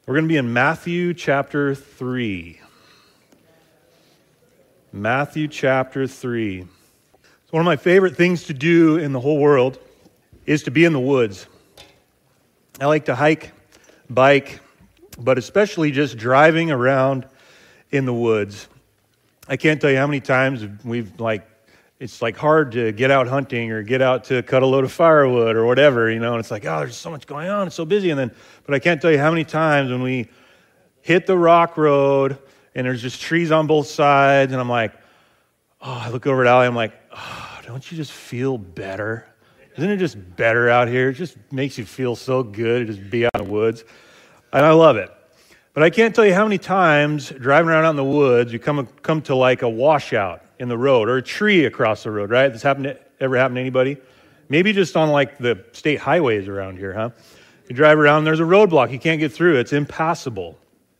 We're going to be in Matthew chapter 3. Matthew chapter 3. So one of my favorite things to do in the whole world is to be in the woods. I like to hike, bike, but especially just driving around in the woods. I can't tell you how many times it's hard to get out hunting or get out to cut a load of firewood or whatever, and it's like, oh, there's so much going on, it's so busy. But I can't tell you how many times when we hit the rock road and there's just trees on both sides, and I'm like, I look over at Allie, I'm like, don't you just feel better? Isn't it just better out here? It just makes you feel so good to just be out in the woods. And I love it. But I can't tell you how many times driving around out in the woods, you come to like a washout in the road or a tree across the road, right? This ever happened to anybody? Maybe just on like the state highways around here, huh? You drive around, there's a roadblock. You can't get through. It's impassable.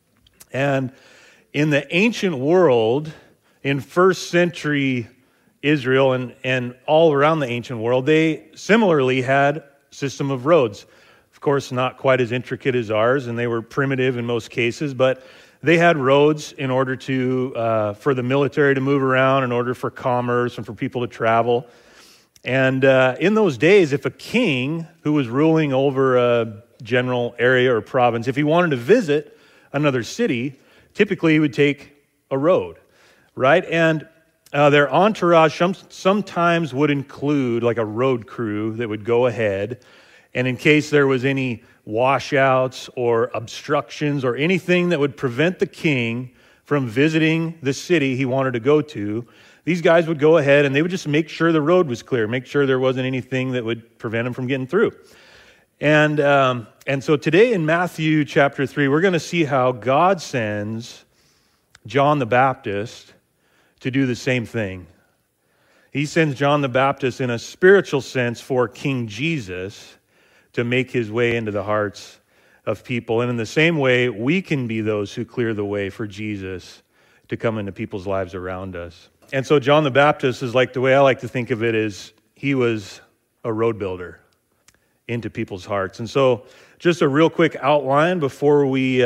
And in the ancient world, in first century Israel and all around the ancient world, they similarly had a system of roads. Of course, not quite as intricate as ours, and they were primitive in most cases, but they had roads in order to for the military to move around, in order for commerce and for people to travel. And in those days, if a king who was ruling over a general area or province, if he wanted to visit another city, typically he would take a road, right? And their entourage sometimes would include like a road crew that would go ahead, and in case there was any washouts or obstructions or anything that would prevent the king from visiting the city he wanted to go to, these guys would go ahead and they would just make sure the road was clear, make sure there wasn't anything that would prevent him from getting through. And so today in Matthew chapter 3, we're going to see how God sends John the Baptist to do the same thing. He sends John the Baptist in a spiritual sense for King Jesus to make his way into the hearts of people. And in the same way, we can be those who clear the way for Jesus to come into people's lives around us. And so John the Baptist is like, the way I like to think of it is, he was a road builder into people's hearts. And so just a real quick outline before we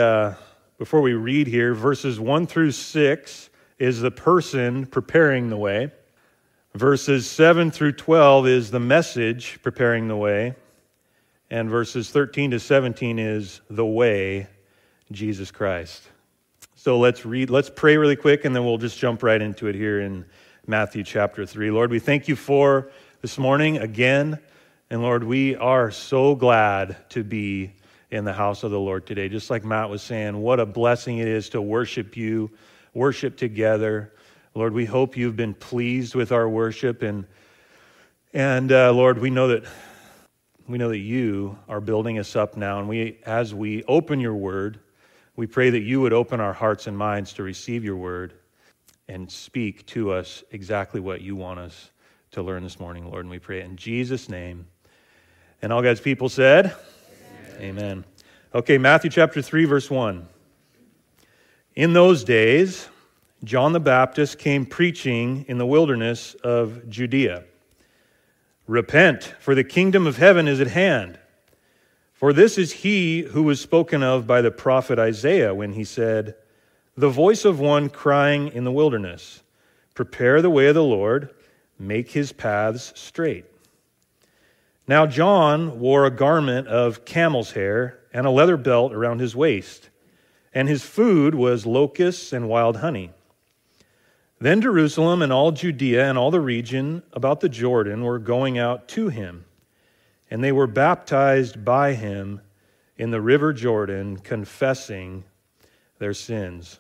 read here, verses 1 through 6 is the person preparing the way. Verses 7 through 12 is the message preparing the way. And verses 13 to 17 is the way, Jesus Christ. So let's pray really quick, and then we'll just jump right into it here in Matthew chapter 3. Lord, we thank you for this morning again. And Lord, we are so glad to be in the house of the Lord today. Just like Matt was saying, what a blessing it is to worship you, worship together. Lord, we hope you've been pleased with our worship. And Lord, we know that you are building us up now. And as we open your word, we pray that you would open our hearts and minds to receive your word and speak to us exactly what you want us to learn this morning, Lord. And we pray it in Jesus' name. And all God's people said, Amen. Okay, Matthew chapter 3, verse 1. In those days, John the Baptist came preaching in the wilderness of Judea. Repent, for the kingdom of heaven is at hand. For this is he who was spoken of by the prophet Isaiah when he said, the voice of one crying in the wilderness, prepare the way of the Lord, make his paths straight. Now John wore a garment of camel's hair and a leather belt around his waist, and his food was locusts and wild honey. Then Jerusalem and all Judea and all the region about the Jordan were going out to him, and they were baptized by him in the river Jordan, confessing their sins.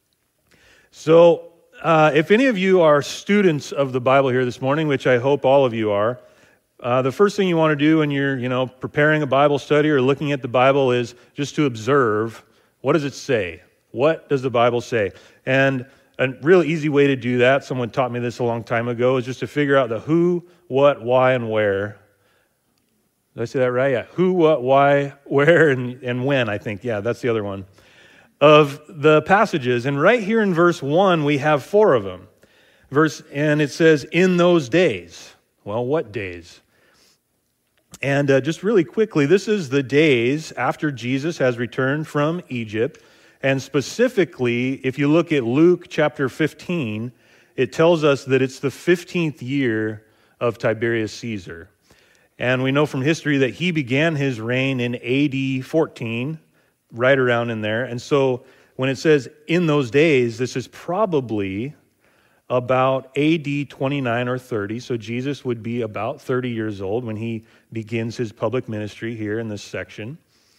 So, if any of you are students of the Bible here this morning, which I hope all of you are, the first thing you want to do when you're, preparing a Bible study or looking at the Bible is just to observe, what does it say? What does the Bible say? And a real easy way to do that, someone taught me this a long time ago, is just to figure out the who, what, why, and where. Did I say that right? Yeah. Who, what, why, where, and when, I think. Yeah, that's the other one. Of the passages. And right here in verse 1, we have 4 of them. And it says, in those days. Well, what days? And just really quickly, this is the days after Jesus has returned from Egypt. And specifically, if you look at Luke chapter 15, it tells us that it's the 15th year of Tiberius Caesar. And we know from history that he began his reign in AD 14, right around in there. And so when it says in those days, this is probably about AD 29 or 30. So Jesus would be about 30 years old when he begins his public ministry here in this section.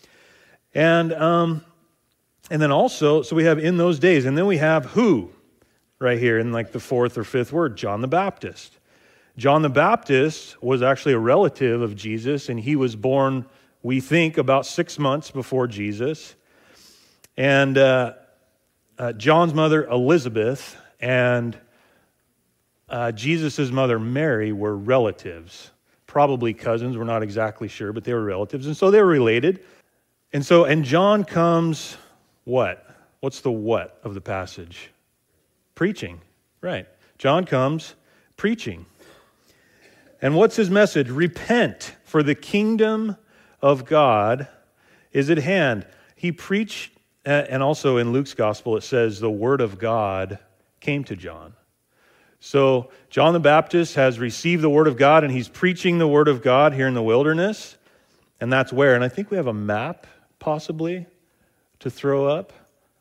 And then also, so we have in those days, and then we have who right here in like the fourth or fifth word, John the Baptist. John the Baptist was actually a relative of Jesus, and he was born, we think, about 6 months before Jesus. And John's mother, Elizabeth, and Jesus' mother, Mary, were relatives. Probably cousins, we're not exactly sure, but they were relatives. And so they were related. And John comes, what? What's the what of the passage? Preaching, right. John comes preaching. And what's his message? Repent, for the kingdom of God is at hand. He preached, and also in Luke's gospel it says the word of God came to John. So John the Baptist has received the word of God, and he's preaching the word of God here in the wilderness. And that's where, and I think we have a map possibly to throw up.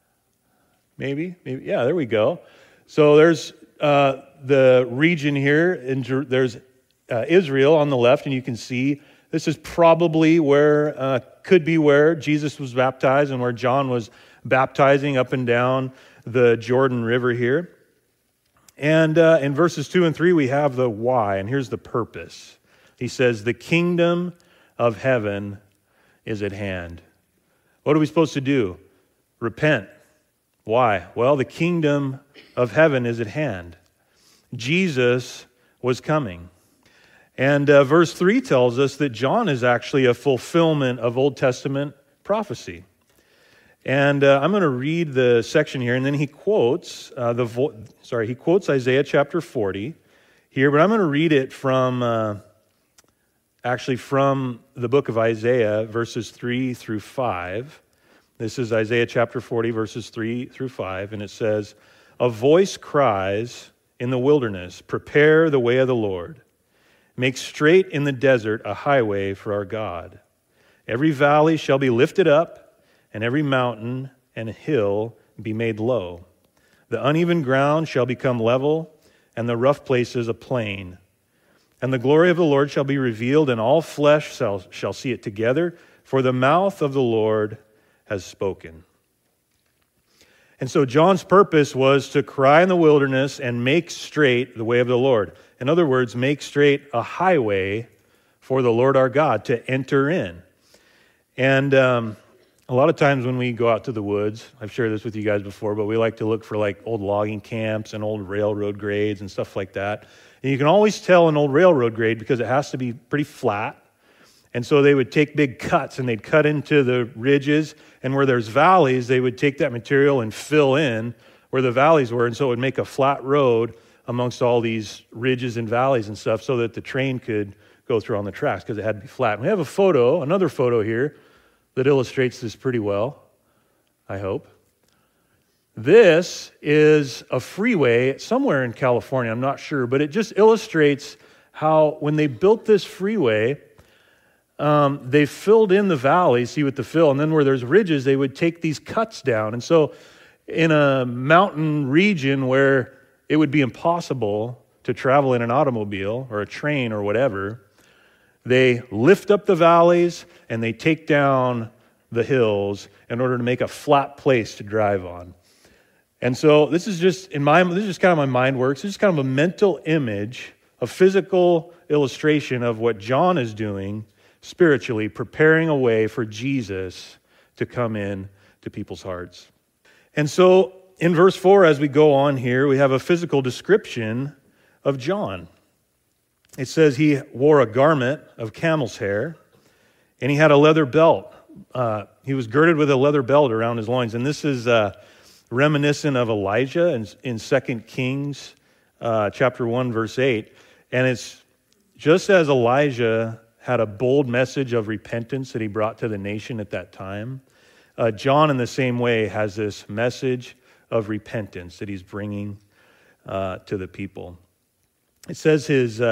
Maybe, yeah, there we go. So there's the region here, there's Israel on the left, and you can see this is probably where, could be where Jesus was baptized and where John was baptizing up and down the Jordan River here. And in verses 2 and 3, we have the why, and here's the purpose. He says, the kingdom of heaven is at hand. What are we supposed to do? Repent. Why? Well, the kingdom of heaven is at hand. Jesus was coming. And verse 3 tells us that John is actually a fulfillment of Old Testament prophecy. And I'm going to read the section here, and then he quotes he quotes Isaiah chapter 40 here, but I'm going to read it from the book of Isaiah, verses 3 through 5. This is Isaiah chapter 40, verses 3 through 5, and it says, "A voice cries in the wilderness, prepare the way of the Lord. Make straight in the desert a highway for our God. Every valley shall be lifted up, and every mountain and hill be made low. The uneven ground shall become level, and the rough places a plain. And the glory of the Lord shall be revealed, and all flesh shall see it together, for the mouth of the Lord has spoken." And so John's purpose was to cry in the wilderness and make straight the way of the Lord. In other words, make straight a highway for the Lord our God to enter in. And a lot of times when we go out to the woods, I've shared this with you guys before, but we like to look for like old logging camps and old railroad grades and stuff like that. And you can always tell an old railroad grade because it has to be pretty flat. And so they would take big cuts and they'd cut into the ridges. And where there's valleys, they would take that material and fill in where the valleys were. And so it would make a flat road amongst all these ridges and valleys and stuff so that the train could go through on the tracks because it had to be flat. And we have another photo here that illustrates this pretty well, I hope. This is a freeway somewhere in California, I'm not sure, but it just illustrates how when they built this freeway, they filled in the valley, see with the fill, and then where there's ridges, they would take these cuts down. And so in a mountain region where it would be impossible to travel in an automobile or a train or whatever, they lift up the valleys and they take down the hills in order to make a flat place to drive on. And so this is just kind of my mind works. This is kind of a mental image, a physical illustration of what John is doing spiritually, preparing a way for Jesus to come in to people's hearts. And so in verse 4, as we go on here, we have a physical description of John. It says he wore a garment of camel's hair, and he had a leather belt. He was girded with a leather belt around his loins. And this is reminiscent of Elijah in 2 Kings chapter 1, verse 8. And it's just as Elijah had a bold message of repentance that he brought to the nation at that time. John, in the same way, has this message of repentance that he's bringing to the people. It says his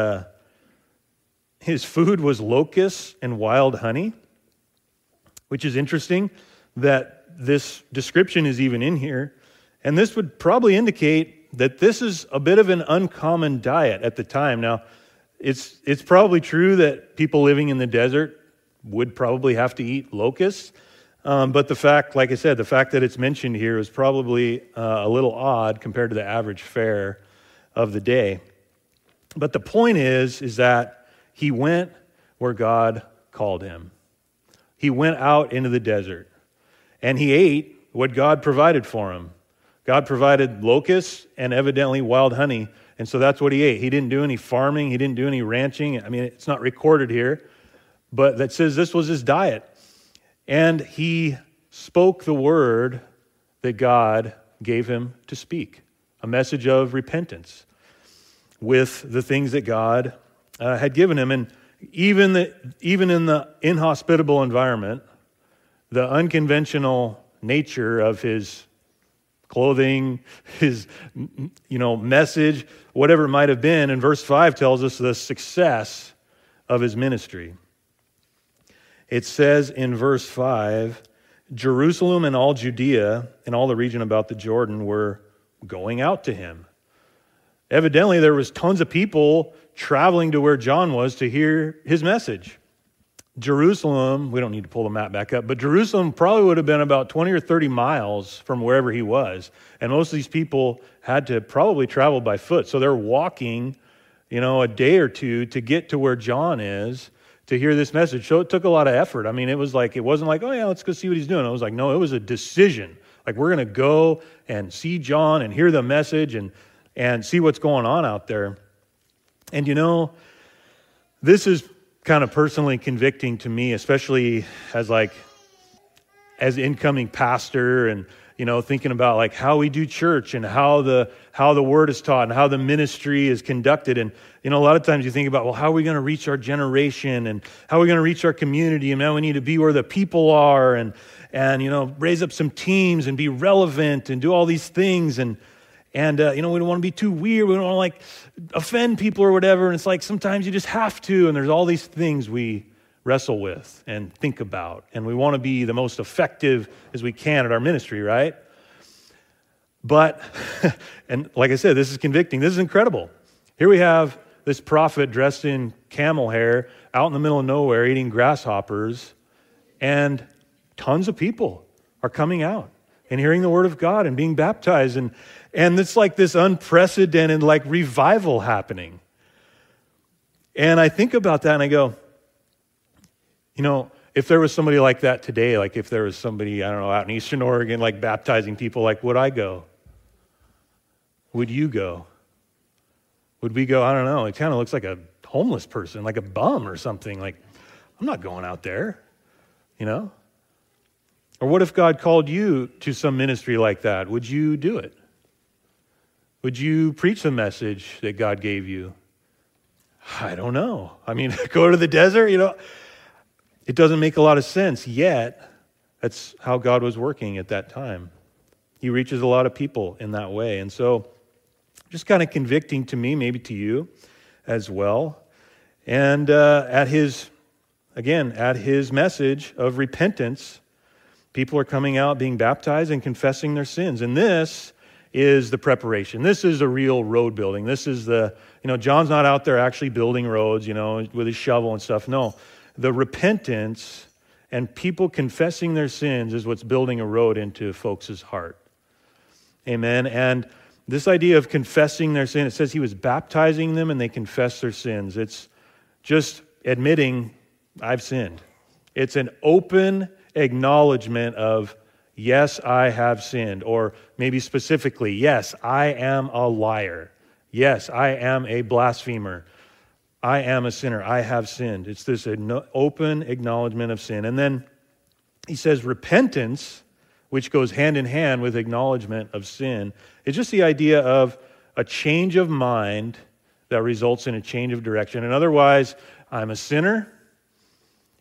food was locusts and wild honey, which is interesting that this description is even in here. And this would probably indicate that this is a bit of an uncommon diet at the time. Now, it's probably true that people living in the desert would probably have to eat locusts. But the fact, like I said, the fact that it's mentioned here is probably a little odd compared to the average fare of the day. But the point is that he went where God called him. He went out into the desert, and he ate what God provided for him. God provided locusts and evidently wild honey, and so that's what he ate. He didn't do any farming. He didn't do any ranching. I mean, it's not recorded here, but that says this was his diet. And he spoke the word that God gave him to speak, a message of repentance with the things that God had given him. And even in the inhospitable environment, the unconventional nature of his clothing, his message, whatever it might have been, in verse 5 tells us the success of his ministry. It says in verse 5, Jerusalem and all Judea and all the region about the Jordan were going out to him. Evidently, there was tons of people traveling to where John was to hear his message. Jerusalem, we don't need to pull the map back up, but Jerusalem probably would have been about 20 or 30 miles from wherever he was. And most of these people had to probably travel by foot. So they're walking, a day or two to get to where John is to hear this message. So it took a lot of effort. I mean, it wasn't like, oh yeah, let's go see what he's doing. It was like, no, it was a decision. Like, we're going to go and see John and hear the message and see what's going on out there. And this is kind of personally convicting to me, especially as incoming pastor, and thinking about like how we do church and how the word is taught and how the ministry is conducted. And a lot of times you think about, well, how are we going to reach our generation and how are we going to reach our community? And now we need to be where the people are and raise up some teams and be relevant and do all these things. And we don't want to be too weird. We don't want to offend people or whatever. And it's like sometimes you just have to. And there's all these things we wrestle with and think about. And we want to be the most effective as we can at our ministry, right? But, and like I said, this is convicting. This is incredible. Here we have this prophet dressed in camel hair out in the middle of nowhere eating grasshoppers. And tons of people are coming out and hearing the word of God and being baptized. And it's like this unprecedented revival happening. And I think about that and I go, if there was somebody like that today, if there was somebody, I don't know, out in Eastern Oregon, baptizing people, would I go? Would you go? Would we go? I don't know. It kind of looks like a homeless person, like a bum or something. I'm not going out there, Or what if God called you to some ministry like that? Would you do it? Would you preach the message that God gave you? I don't know. I mean, go to the desert, It doesn't make a lot of sense, yet that's how God was working at that time. He reaches a lot of people in that way. And so just kind of convicting to me, maybe to you as well. And at his message of repentance, people are coming out, being baptized and confessing their sins. And this is the preparation. This is the real road building. This is John's not out there actually building roads, with his shovel and stuff. No, the repentance and people confessing their sins is what's building a road into folks' heart. Amen. And this idea of confessing their sin, it says he was baptizing them and they confessed their sins. It's just admitting, I've sinned. It's an open acknowledgement of, yes, I have sinned. Or maybe specifically, yes, I am a liar. Yes, I am a blasphemer. I am a sinner. I have sinned. It's this open acknowledgement of sin. And then he says repentance, which goes hand in hand with acknowledgement of sin. It's just the idea of a change of mind that results in a change of direction. And otherwise, I'm a sinner.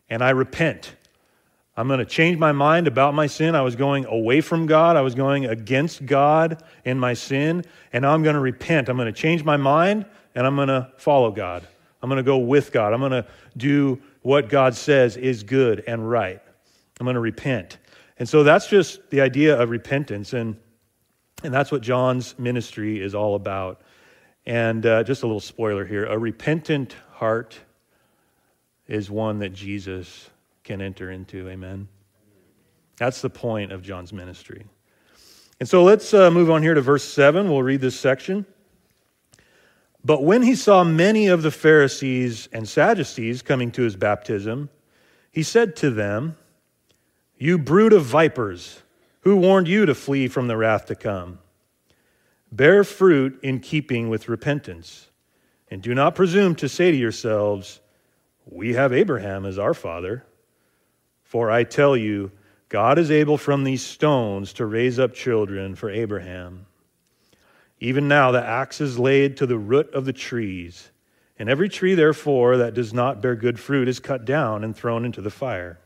and I repent. I'm going to change my mind about my sin. I was going away from God. I was going against God in my sin, and now I'm going to repent. I'm going to change my mind, and I'm going to follow God. I'm going to go with God. I'm going to do what God says is good and right. I'm going to repent. And so that's just the idea of repentance, and that's what John's ministry is all about. And just a little spoiler here, a repentant heart is one that Jesus can enter into, amen? That's the point of John's ministry. And so let's move on here to verse 7. We'll read this section. But when he saw many of the Pharisees and Sadducees coming to his baptism, he said to them, "You brood of vipers, who warned you to flee from the wrath to come? Bear fruit in keeping with repentance, and do not presume to say to yourselves, 'We have Abraham as our father.' For I tell you, God is able from these stones to raise up children for Abraham. Even now the axe is laid to the root of the trees, and every tree, therefore, that does not bear good fruit is cut down and thrown into the fire.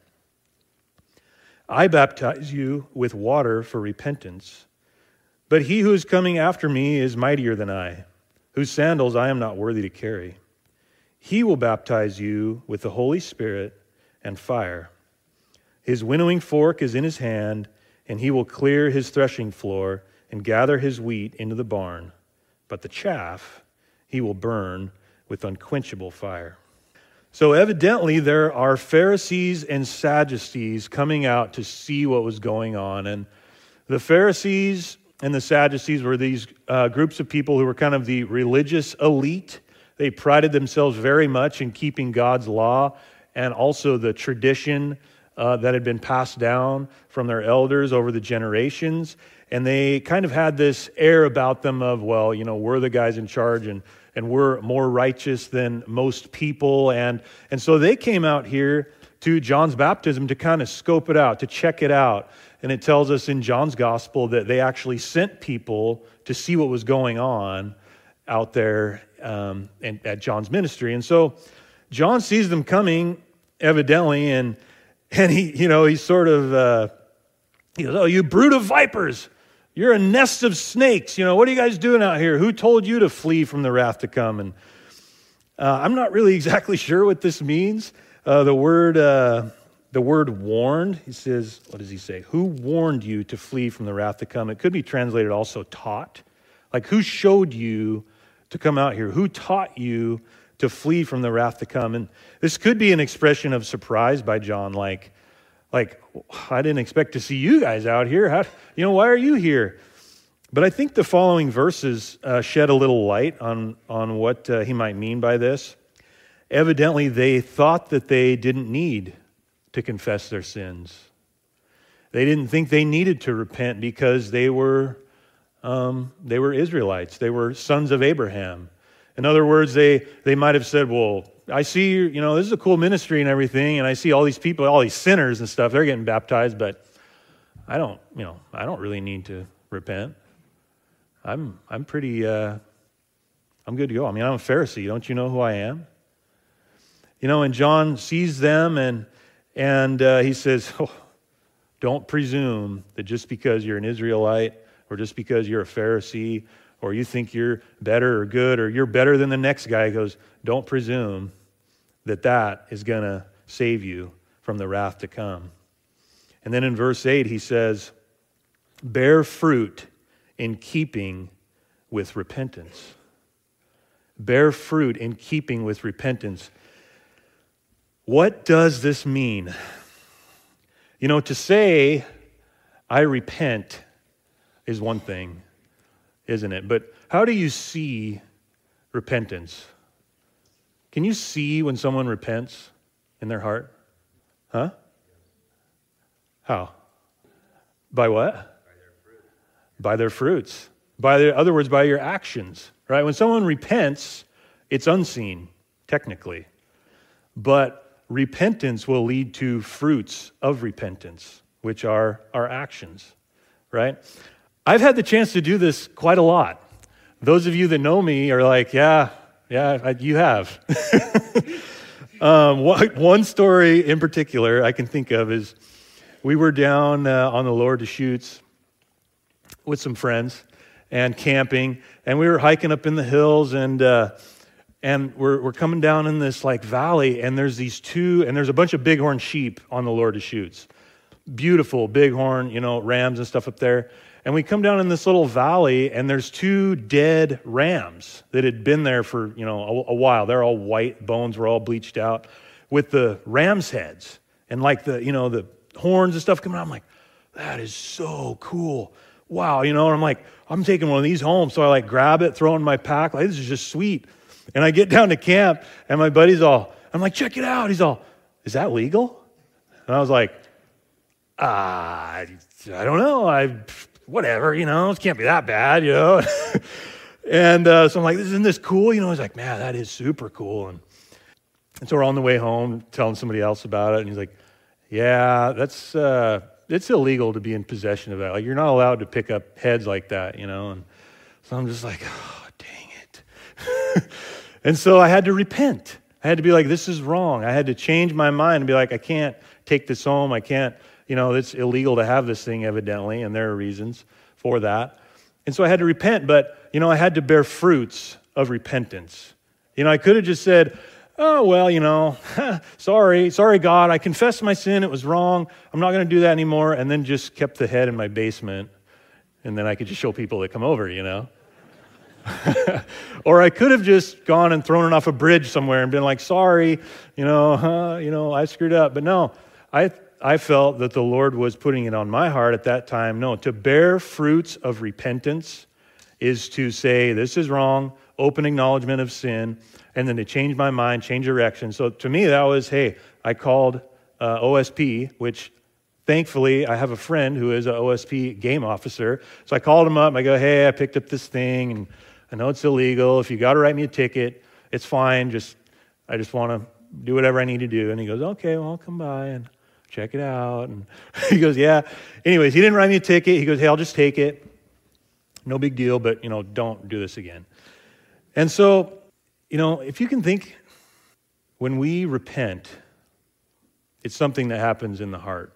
I baptize you with water for repentance, but he who is coming after me is mightier than I, whose sandals I am not worthy to carry. He will baptize you with the Holy Spirit and fire. His winnowing fork is in his hand, and he will clear his threshing floor and gather his wheat into the barn. But the chaff he will burn with unquenchable fire." So evidently there are Pharisees and Sadducees coming out to see what was going on. And the Pharisees and the Sadducees were these groups of people who were kind of the religious elite. They prided themselves very much in keeping God's law and also the tradition that had been passed down from their elders over the generations. And they kind of had this air about them of, well, you know, we're the guys in charge and we're more righteous than most people. And so they came out here to John's baptism to kind of scope it out, to check it out. And it tells us in John's gospel that they actually sent people to see what was going on out there at John's ministry. And so John sees them coming, evidently, and he sort of, he goes, "Oh, you brood of vipers, you're a nest of snakes. You know, what are you guys doing out here? Who told you to flee from the wrath to come?" And I'm not really exactly sure what this means. The word warned, he says, what does he say? Who warned you to flee from the wrath to come? It could be translated also taught. Like, who showed you to come out here? Who taught you to flee from the wrath to come? And this could be an expression of surprise by John, like I didn't expect to see you guys out here. Why are you here? But I think the following verses shed a little light on what he might mean by this. Evidently, they thought that they didn't need to confess their sins. They didn't think they needed to repent because they were Israelites. They were sons of Abraham. In other words, they might have said, well, I see, this is a cool ministry and everything, and I see all these people, all these sinners and stuff, they're getting baptized, but I don't really need to repent. I'm pretty, I'm good to go. I mean, I'm a Pharisee. Don't you know who I am? And John sees them and he says, "Oh, don't presume that just because you're an Israelite or just because you're a Pharisee or you think you're better or good or you're better than the next guy," he goes, "don't presume that is going to save you from the wrath to come." And then in verse 8 he says, "Bear fruit in keeping with repentance." Bear fruit in keeping with repentance. What does this mean? To say, "I repent," is one thing, isn't it? But how do you see repentance? Can you see when someone repents in their heart? Huh? How? By what? By their fruits. Other words, by your actions, right? When someone repents, it's unseen, technically. But repentance will lead to fruits of repentance, which are our actions, right? I've had the chance to do this quite a lot. Those of you that know me are like, yeah, you have. One story in particular I can think of is we were down on the Lower Deschutes with some friends and camping, and we were hiking up in the hills, and we're coming down in this like valley, and there's a bunch of bighorn sheep on the Lower Deschutes. Beautiful bighorn, rams and stuff up there. And we come down in this little valley, and there's 2 dead rams that had been there for, a while. They're all white, bones were all bleached out, with the ram's heads and like the horns and stuff coming out. I'm like, that is so cool. Wow, and I'm like, I'm taking one of these home. So I like grab it, throw it in my pack. Like, this is just sweet. And I get down to camp, and my buddy's I'm like, check it out. He's all, is that legal? And I was like, I don't know. Whatever, it can't be that bad, And so I'm like, isn't this cool? He's like, man, that is super cool. And so we're on the way home telling somebody else about it. And he's like, yeah, it's illegal to be in possession of that. Like, you're not allowed to pick up heads like that, And so I'm just like, oh, dang it. And so I had to repent. I had to be like, this is wrong. I had to change my mind and be like, I can't take this home. I can't. It's illegal to have this thing, evidently, and there are reasons for that. And so I had to repent, but, I had to bear fruits of repentance. I could have just said, oh, well, sorry, God, I confessed my sin, it was wrong, I'm not going to do that anymore, and then just kept the head in my basement, and then I could just show people that come over, Or I could have just gone and thrown it off a bridge somewhere and been like, sorry, I screwed up. But no, I felt that the Lord was putting it on my heart at that time. No, to bear fruits of repentance is to say, this is wrong, open acknowledgement of sin, and then to change my mind, change direction. So to me, that was, hey, I called OSP, which thankfully I have a friend who is an OSP game officer. So I called him up. I go, hey, I picked up this thing, and I know it's illegal. If you got to write me a ticket, it's fine. I just want to do whatever I need to do. And he goes, okay, well, I'll come by and check it out. And he goes, yeah. Anyways, he didn't write me a ticket. He goes, hey, I'll just take it. No big deal, but, don't do this again. And so, if you can think, when we repent, it's something that happens in the heart.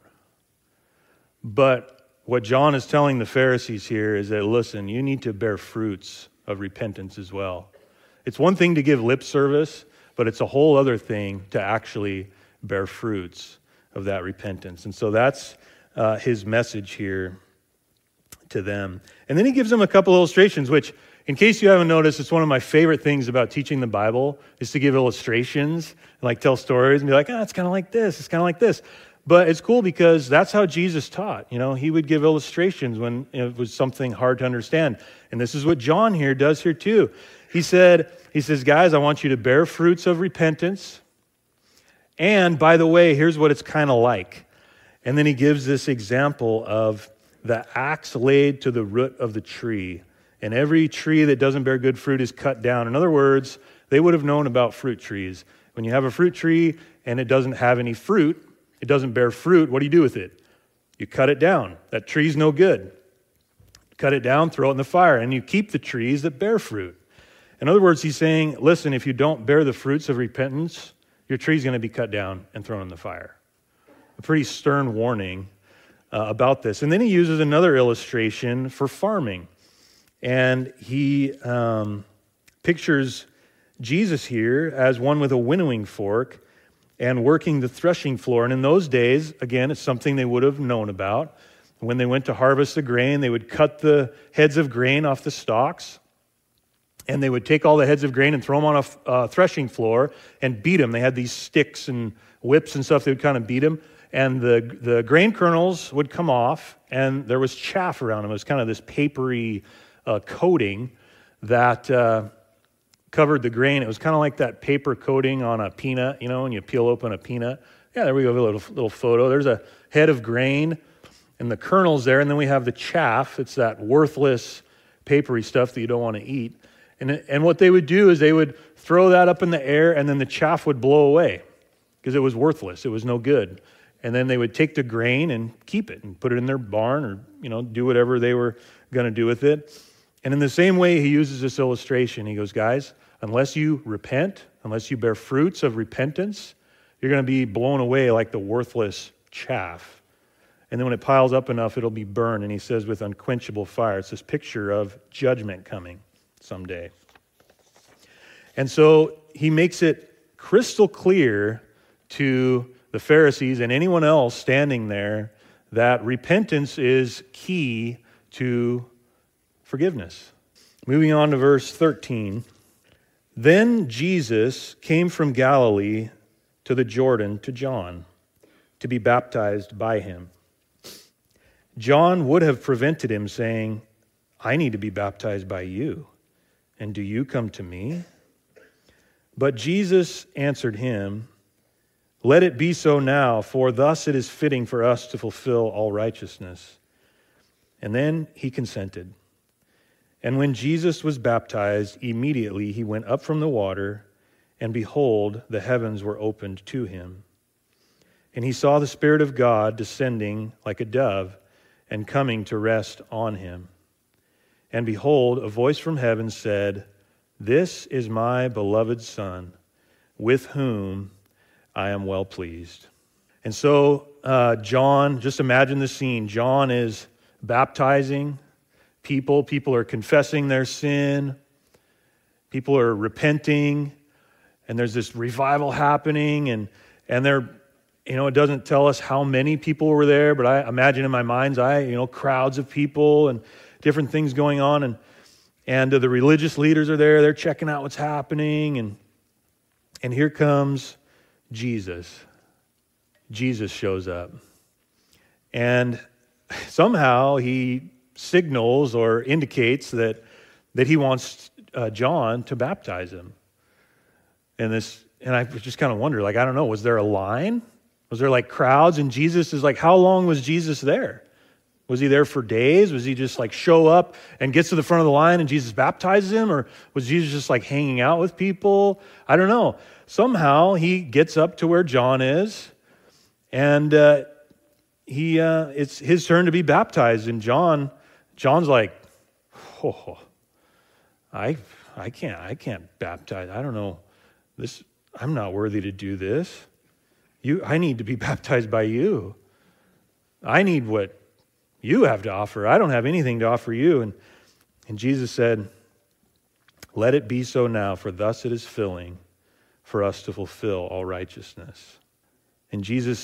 But what John is telling the Pharisees here is that, listen, you need to bear fruits of repentance as well. It's one thing to give lip service, but it's a whole other thing to actually bear fruits of that repentance. And so that's his message here to them. And then he gives them a couple illustrations, which, in case you haven't noticed, it's one of my favorite things about teaching the Bible is to give illustrations, and like tell stories and be like, it's kind of like this, it's kind of like this. But it's cool because that's how Jesus taught. He would give illustrations when it was something hard to understand. And this is what John here does here too. He says, guys, I want you to bear fruits of repentance. And by the way, here's what it's kind of like. And then he gives this example of the axe laid to the root of the tree. And every tree that doesn't bear good fruit is cut down. In other words, they would have known about fruit trees. When you have a fruit tree and it doesn't have any fruit, it doesn't bear fruit, what do you do with it? You cut it down. That tree's no good. Cut it down, throw it in the fire, and you keep the trees that bear fruit. In other words, he's saying, listen, if you don't bear the fruits of repentance, your tree's going to be cut down and thrown in the fire. A pretty stern warning about this. And then he uses another illustration for farming. And he pictures Jesus here as one with a winnowing fork and working the threshing floor. And in those days, again, it's something they would have known about. When they went to harvest the grain, they would cut the heads of grain off the stalks, and they would take all the heads of grain and throw them on a threshing floor and beat them. They had these sticks and whips and stuff. They would kind of beat them, and the grain kernels would come off, and there was chaff around them. It was kind of this papery coating that covered the grain. It was kind of like that paper coating on a peanut, when you peel open a peanut. Yeah, there we go, a little photo. There's a head of grain and the kernels there, and then we have the chaff. It's that worthless papery stuff that you don't want to eat. And what they would do is they would throw that up in the air, and then the chaff would blow away because it was worthless. It was no good. And then they would take the grain and keep it and put it in their barn or, do whatever they were going to do with it. And in the same way, he uses this illustration. He goes, guys, unless you repent, unless you bear fruits of repentance, You're going to be blown away like the worthless chaff. And then when it piles up enough, it'll be burned. And he says, with unquenchable fire. It's this picture of judgment coming someday. And so he makes it crystal clear to the Pharisees and anyone else standing there that repentance is key to forgiveness. Moving on to verse 13. Then Jesus came from Galilee to the Jordan to John to be baptized by him. John would have prevented him, saying, I need to be baptized by you, and do you come to me? But Jesus answered him, let it be so now, for thus it is fitting for us to fulfill all righteousness. And then he consented. And when Jesus was baptized, immediately he went up from the water, and behold, the heavens were opened to him. And he saw the Spirit of God descending like a dove and coming to rest on him. And behold, a voice from heaven said, this is my beloved Son, with whom I am well pleased. And so John, just imagine the scene. John is baptizing people. People are confessing their sin. People are repenting. And there's this revival happening. And they're, it doesn't tell us how many people were there, but I imagine in my mind's eye, crowds of people and different things going on. And the religious leaders are there. They're checking out what's happening. And here comes Jesus. Jesus shows up. And somehow he signals or indicates that he wants John to baptize him. And I just kind of wonder, I don't know, was there a line? Was there crowds? And Jesus is how long was Jesus there? Was he there for days? Was he just show up and gets to the front of the line and Jesus baptizes him? Or was Jesus just hanging out with people? I don't know. Somehow he gets up to where John is, and it's his turn to be baptized. And John's like, I can't baptize. I don't know this. I'm not worthy to do this. I need to be baptized by you. I need what you have to offer. I don't have anything to offer you. And Jesus said, let it be so now, for thus it is filling for us to fulfill all righteousness. And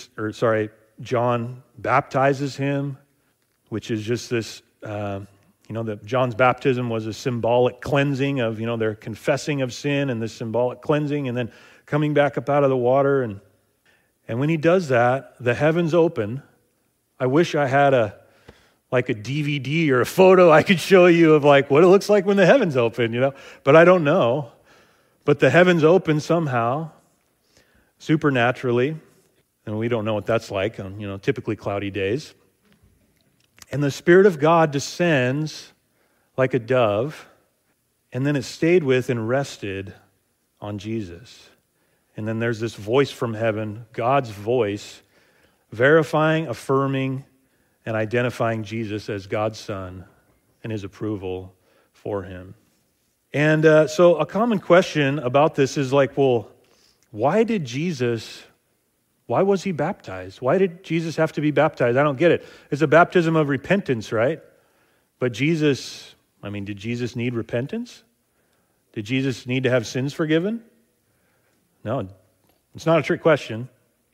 John baptizes him, which is just this, that John's baptism was a symbolic cleansing of, their confessing of sin and this symbolic cleansing and then coming back up out of the water. And when he does that, the heavens open. I wish I had a DVD or a photo I could show you of what it looks like when the heavens open, but I don't know. But the heavens open somehow, supernaturally, and we don't know what that's like on, typically cloudy days. And the Spirit of God descends like a dove, and then it stayed with and rested on Jesus. And then there's this voice from heaven, God's voice, verifying, affirming, and identifying Jesus as God's Son and his approval for him. And so a common question about this is why was he baptized? Why did Jesus have to be baptized? I don't get it. It's a baptism of repentance, right? But did Jesus need repentance? Did Jesus need to have sins forgiven? No, it's not a trick question.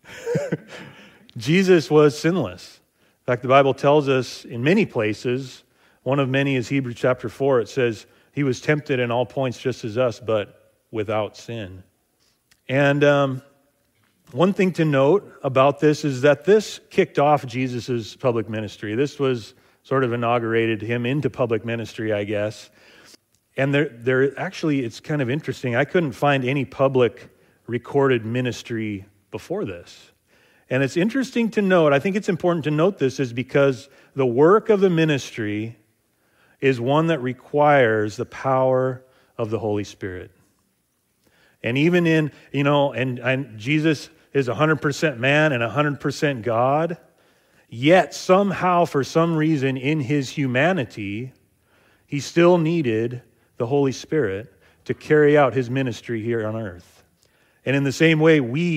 Jesus was sinless. In fact, the Bible tells us in many places, one of many is Hebrews chapter 4, it says, he was tempted in all points just as us, but without sin. And one thing to note about this is that this kicked off Jesus' public ministry. This was sort of inaugurated him into public ministry, I guess. And there actually, it's kind of interesting. I couldn't find any public recorded ministry before this. And it's interesting to note, I think it's important to note this, is because the work of the ministry is one that requires the power of the Holy Spirit. And even in, and Jesus is 100% man and 100% God, yet somehow, for some reason, in his humanity, he still needed the Holy Spirit to carry out his ministry here on earth. And in the same way, we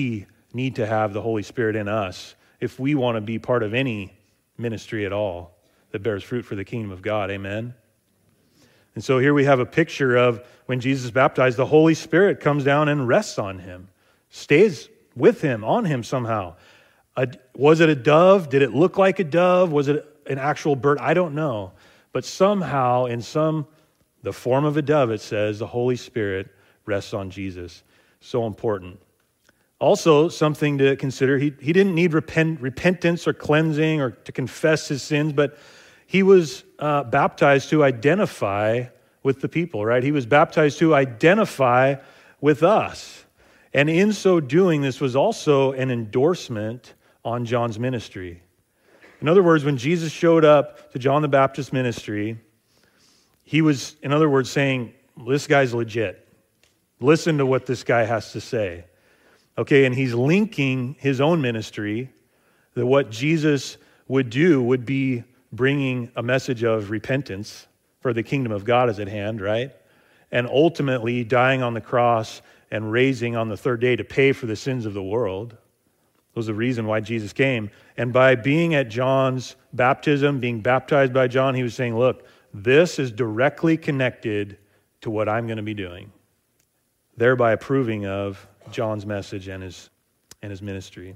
need to have the Holy Spirit in us if we want to be part of any ministry at all that bears fruit for the kingdom of God. Amen? And so here we have a picture of when Jesus is baptized, the Holy Spirit comes down and rests on him, stays with him, on him somehow. Was it a dove? Did it look like a dove? Was it an actual bird? I don't know. But somehow, in the form of a dove, it says, the Holy Spirit rests on Jesus. So important. Also, something to consider, he didn't need repentance or cleansing or to confess his sins, but he was baptized to identify with the people, right? He was baptized to identify with us. And in so doing, this was also an endorsement on John's ministry. In other words, when Jesus showed up to John the Baptist's ministry, he was, in other words, saying, this guy's legit. Listen to what this guy has to say. Okay, and he's linking his own ministry, that what Jesus would do would be bringing a message of repentance, for the kingdom of God is at hand, right? And ultimately dying on the cross and raising on the third day to pay for the sins of the world. That was the reason why Jesus came. And by being at John's baptism, being baptized by John, he was saying, look, this is directly connected to what I'm going to be doing, thereby approving of John's message and his ministry.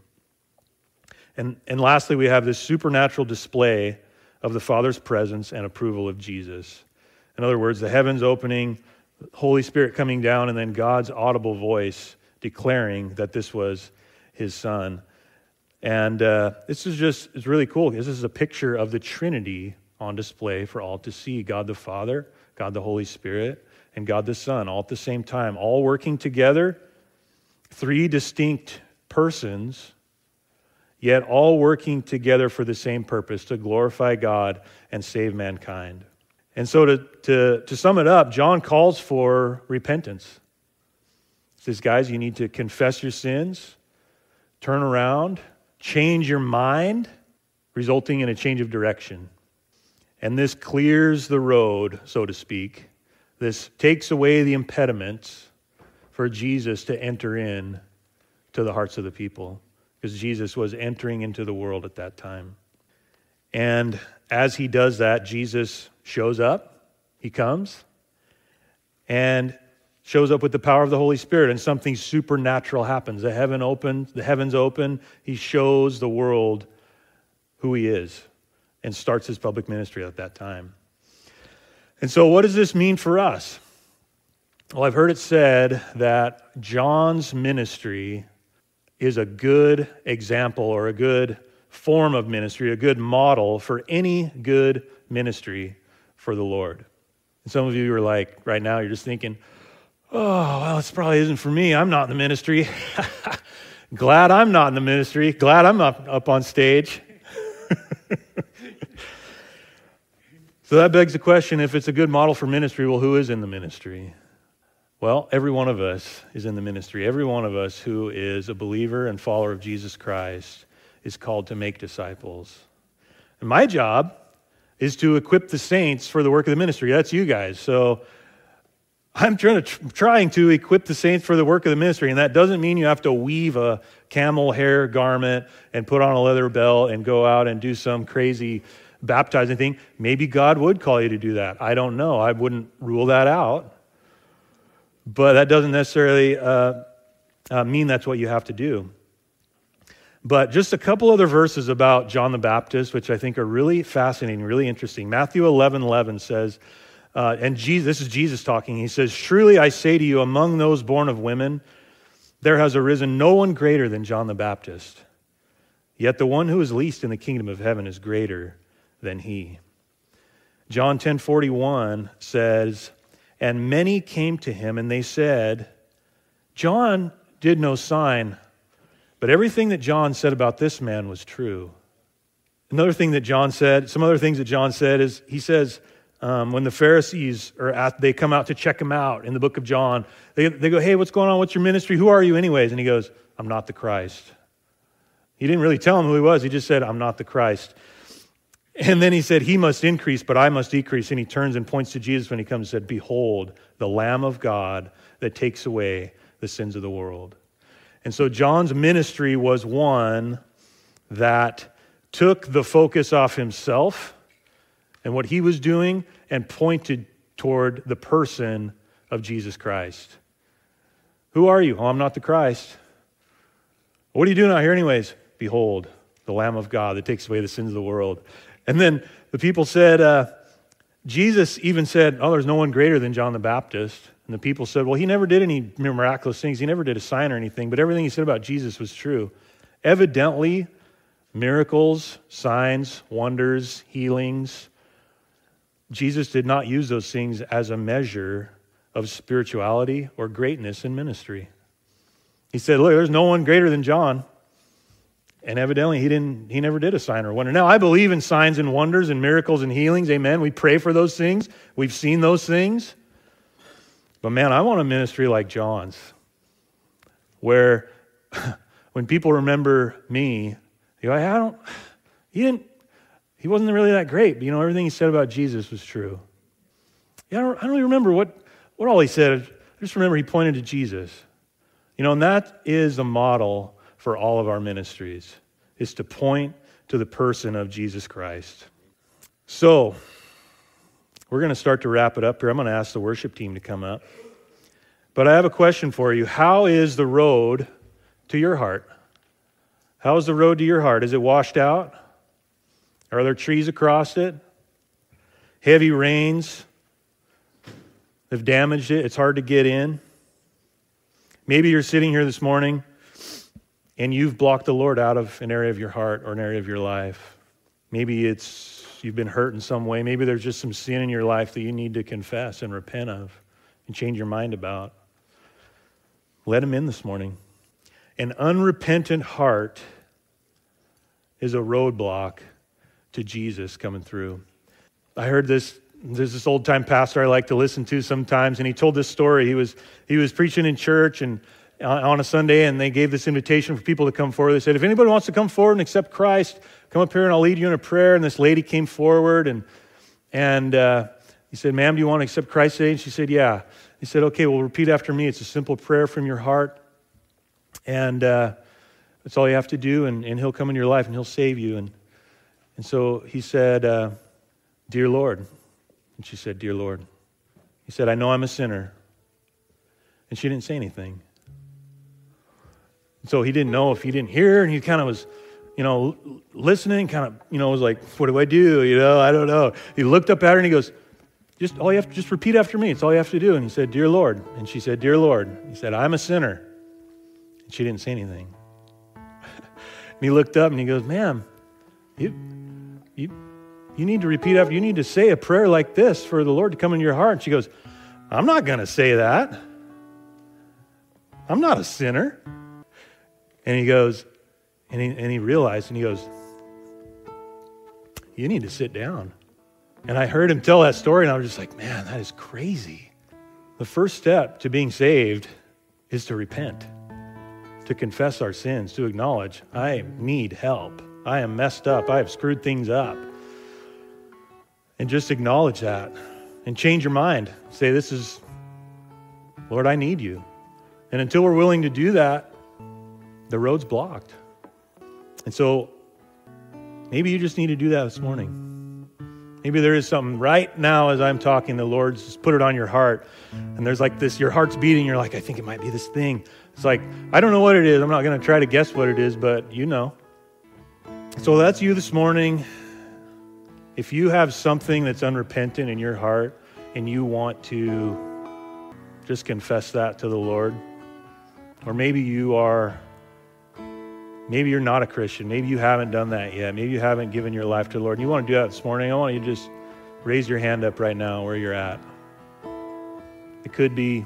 And lastly, we have this supernatural display of the Father's presence and approval of Jesus. In other words, the heavens opening, Holy Spirit coming down, and then God's audible voice declaring that this was his Son. And it's really cool because this is a picture of the Trinity on display for all to see. God the Father, God the Holy Spirit, and God the Son, all at the same time, all working together. Three distinct persons, yet all working together for the same purpose, to glorify God and save mankind. And so to sum it up, John calls for repentance. He says, guys, you need to confess your sins, turn around, change your mind, resulting in a change of direction. And this clears the road, so to speak. This takes away the impediments for Jesus to enter in to the hearts of the people, because Jesus was entering into the world at that time. And as he does that, Jesus shows up. He comes and shows up with the power of the Holy Spirit, and something supernatural happens. The heavens open. He shows the world who he is and starts his public ministry at that time. And so what does this mean for us? Well, I've heard it said that John's ministry is a good example or a good form of ministry, a good model for any good ministry for the Lord. And some of you are like, right now, you're just thinking, oh, well, this probably isn't for me. I'm not in the ministry. Glad I'm not in the ministry. Glad I'm not up on stage. So that begs the question, if it's a good model for ministry, well, who is in the ministry? Well, every one of us is in the ministry. Every one of us who is a believer and follower of Jesus Christ is called to make disciples. And my job is to equip the saints for the work of the ministry. That's you guys. So I'm trying to equip the saints for the work of the ministry, and that doesn't mean you have to weave a camel hair garment and put on a leather belt and go out and do some crazy baptizing thing. Maybe God would call you to do that. I don't know. I wouldn't rule that out. But that doesn't necessarily mean that's what you have to do. But just a couple other verses about John the Baptist, which I think are really fascinating, really interesting. Matthew 11:11 says, this is Jesus talking. He says, "Surely I say to you, among those born of women, there has arisen no one greater than John the Baptist. Yet the one who is least in the kingdom of heaven is greater than he." John 10:41 says, "And many came to him, and they said, 'John did no sign, but everything that John said about this man was true.'" Some other things that John said is, he says, when the Pharisees they come out to check him out in the book of John, they go, "Hey, what's going on? What's your ministry? Who are you anyways?" And he goes, "I'm not the Christ." He didn't really tell him who he was. He just said, "I'm not the Christ." And then he said, "He must increase, but I must decrease." And he turns and points to Jesus when he comes and said, "Behold, the Lamb of God that takes away the sins of the world." And so John's ministry was one that took the focus off himself and what he was doing and pointed toward the person of Jesus Christ. Who are you? Oh, I'm not the Christ. What are you doing out here anyways? Behold, the Lamb of God that takes away the sins of the world. And then the people said, Jesus even said, oh, there's no one greater than John the Baptist. And the people said, well, he never did any miraculous things. He never did a sign or anything, but everything he said about Jesus was true. Evidently, miracles, signs, wonders, healings, Jesus did not use those things as a measure of spirituality or greatness in ministry. He said, look, there's no one greater than John. And evidently, he never did a sign or wonder. Now, I believe in signs and wonders and miracles and healings. Amen. We pray for those things. We've seen those things. But man, I want a ministry like John's, where when people remember me, they go, he wasn't really that great, but everything he said about Jesus was true. Yeah, I don't really remember what all he said. I just remember he pointed to Jesus. And that is a model for all of our ministries, is to point to the person of Jesus Christ. So, we're going to start to wrap it up here. I'm going to ask the worship team to come up. But I have a question for you. How is the road to your heart? How is the road to your heart? Is it washed out? Are there trees across it? Heavy rains have damaged it. It's hard to get in. Maybe you're sitting here this morning and you've blocked the Lord out of an area of your heart or an area of your life. Maybe you've been hurt in some way. Maybe there's just some sin in your life that you need to confess and repent of and change your mind about. Let him in this morning. An unrepentant heart is a roadblock to Jesus coming through. I heard this. There's this old-time pastor I like to listen to sometimes, and he told this story. He was preaching in church and on a Sunday, and they gave this invitation for people to come forward. They said, if anybody wants to come forward and accept Christ, come up here and I'll lead you in a prayer. And this lady came forward, and he said, ma'am, do you want to accept Christ today? And she said, yeah. He said, okay, well, repeat after me. It's a simple prayer from your heart, and that's all you have to do, and he'll come in your life, and he'll save you. And so he said, dear Lord. And she said, dear Lord. He said, I know I'm a sinner. And she didn't say anything. So he didn't know if he didn't hear, and he kind of was, listening, kind of, was like, what do I do? I don't know. He looked up at her and he goes, just repeat after me. It's all you have to do. And he said, dear Lord. And she said, dear Lord. He said, I'm a sinner. And she didn't say anything. And he looked up and he goes, ma'am, you need to repeat after, you need to say a prayer like this for the Lord to come in your heart. And she goes, I'm not going to say that. I'm not a sinner. And he goes, and he realized, and he goes, you need to sit down. And I heard him tell that story, and I was just like, man, that is crazy. The first step to being saved is to repent, to confess our sins, to acknowledge, I need help. I am messed up. I have screwed things up. And just acknowledge that and change your mind. Say, Lord, I need you. And until we're willing to do that, the road's blocked. And so maybe you just need to do that this morning. Maybe there is something right now as I'm talking, the Lord's just put it on your heart. And there's like this, your heart's beating. You're like, I think it might be this thing. It's like, I don't know what it is. I'm not going to try to guess what it is, but you know. So that's you this morning. If you have something that's unrepentant in your heart and you want to just confess that to the Lord, or maybe you're not a Christian. Maybe you haven't done that yet. Maybe you haven't given your life to the Lord. And you want to do that this morning, I want you to just raise your hand up right now where you're at. It could be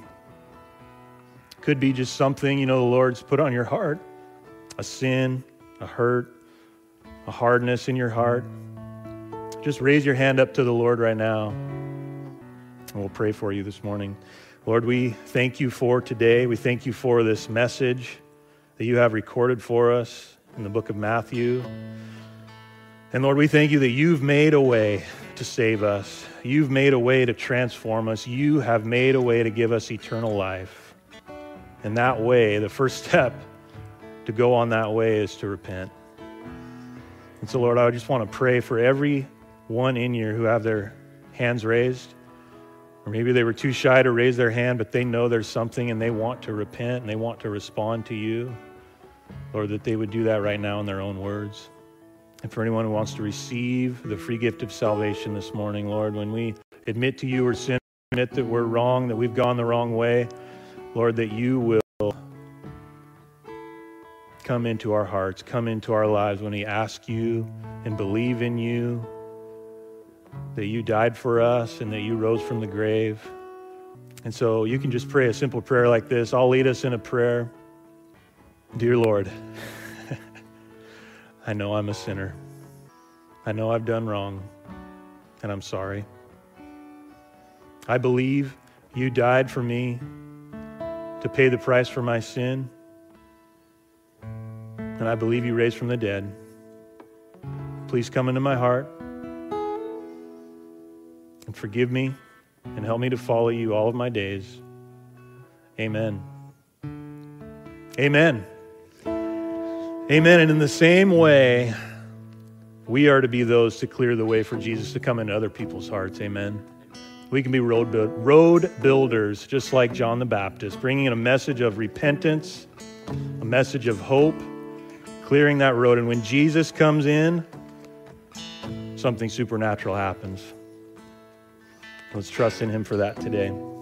just something, the Lord's put on your heart, a sin, a hurt, a hardness in your heart. Just raise your hand up to the Lord right now, and we'll pray for you this morning. Lord, we thank you for today. We thank you for this message that you have recorded for us in the book of Matthew. And Lord, we thank you that you've made a way to save us. You've made a way to transform us. You have made a way to give us eternal life. And that way, the first step to go on that way is to repent. And so, Lord, I just want to pray for every one in here who have their hands raised, or maybe they were too shy to raise their hand, but they know there's something and they want to repent and they want to respond to you. Lord, that they would do that right now in their own words. And for anyone who wants to receive the free gift of salvation this morning, Lord, when we admit to you we're sin, admit that we're wrong, that we've gone the wrong way, Lord, that you will come into our hearts, come into our lives when we ask you and believe in you, that you died for us and that you rose from the grave. And so you can just pray a simple prayer like this. I'll lead us in a prayer. Dear Lord, I know I'm a sinner. I know I've done wrong, and I'm sorry. I believe you died for me to pay the price for my sin, and I believe you raised from the dead. Please come into my heart and forgive me and help me to follow you all of my days. Amen. Amen. Amen. And in the same way, we are to be those to clear the way for Jesus to come into other people's hearts. Amen. We can be road builders, just like John the Baptist, bringing in a message of repentance, a message of hope, clearing that road. And when Jesus comes in, something supernatural happens. Let's trust in him for that today.